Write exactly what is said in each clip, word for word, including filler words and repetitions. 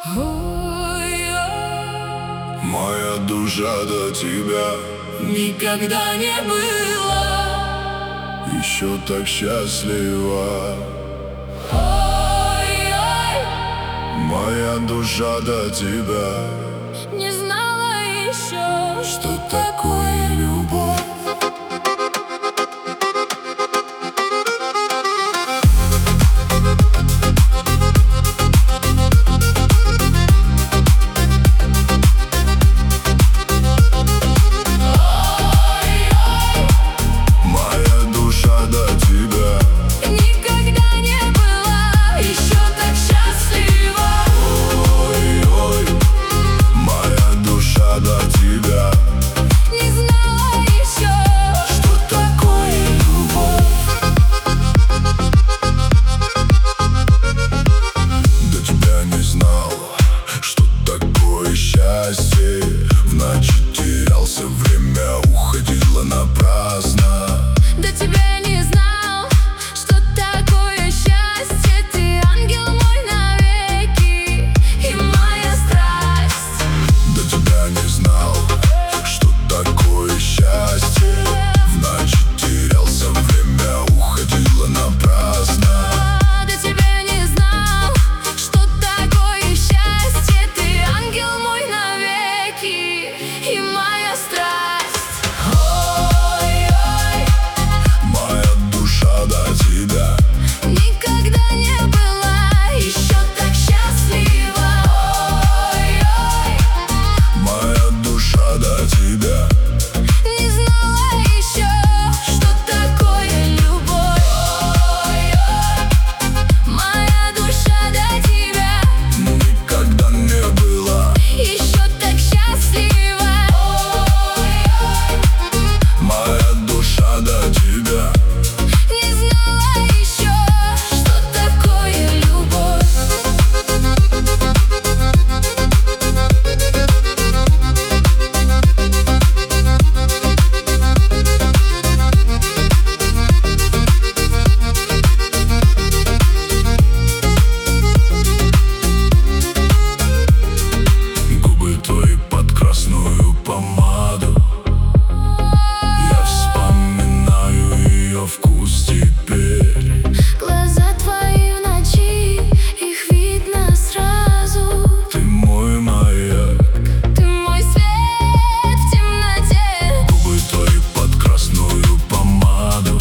Ой-ой. Моя душа до тебя Никогда не была еще так счастлива. Ой-ой. Моя душа до тебя Не знала еще, что такое любовь. В ночи терялся, время уходило напрасно. До тебя не знал, что такое счастье. Ты ангел мой навеки и моя страсть. До тебя не знал, что такое счастье. В ночи терялся, время уходило напрасно. До тебя не знал, что такое счастье. Ты ангел мой навеки и моя страсть. Ой-ой. Моя душа до тебя Никогда не была еще так счастлива. Ой-ой. Моя душа до тебя Не знала еще, что такое любовь. Ой-ой. Моя душа до тебя никогда не была еще так счастлива. Ой-ой. Моя душа до тебя Не знала еще, что такое любовь. Губы твои под красную помаду. Я вспоминаю ее вкус теперь. Глаза твои в ночи, их видно сразу. Ты мой маяк. Ты мой свет в темноте. Губы твои под красную помаду.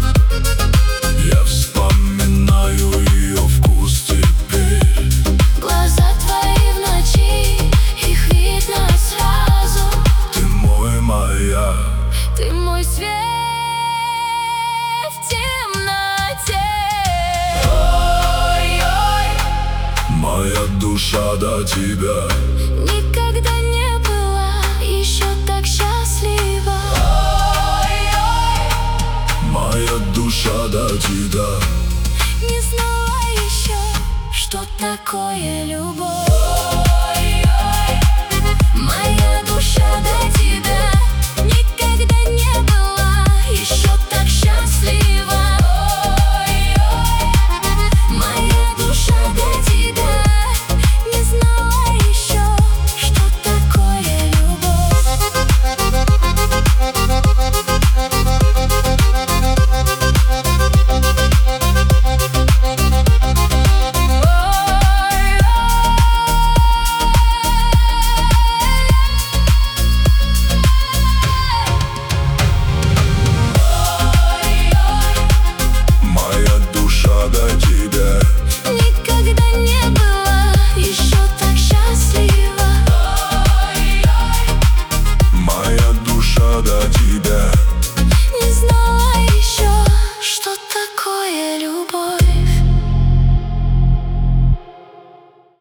Я вспоминаю ее вкус теперь. Глаза твои в ночи, их видно сразу. Ты мой маяк. Ты мой свет в темноте. Ой-ой. Моя душа до тебя Никогда не была еще так счастлива. Ой-ой. Моя душа до тебя Не знала еще, что такое любовь.